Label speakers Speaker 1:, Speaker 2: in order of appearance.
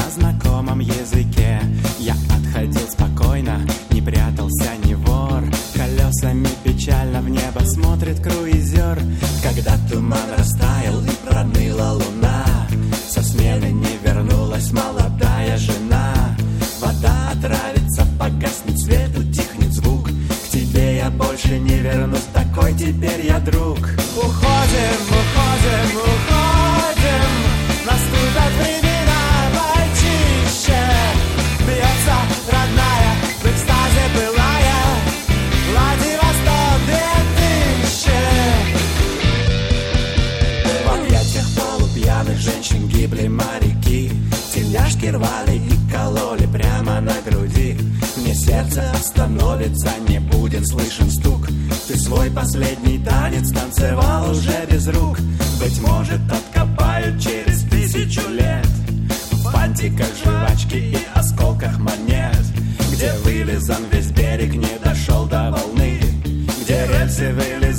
Speaker 1: на знакомом языке. Я отходил спокойно, не прятался, не вор. Колесами печально в небо смотрит круизер. Когда туман растаял и проныла луна, со смены не вернулась молодая жена. Вода отравится, погаснет свет, утихнет звук. К тебе я больше не вернусь, такой теперь я друг. Уходим, уходим, уходим, наступят времена почище. Бьется родная, в экстазе былая, Владивосток 2000. В объятиях полупьяных женщин гибли моряки. Тельняшки рвали и кололи прямо на груди. Мне сердце остановится, не будет слышен стук. Ты свой последний танец танцевал уже без рук. Быть может, откопают через 1000 лет в фантиках жвачки и осколках монет, где вылизан весь берег, не дошел до волны, где рельсы вылезают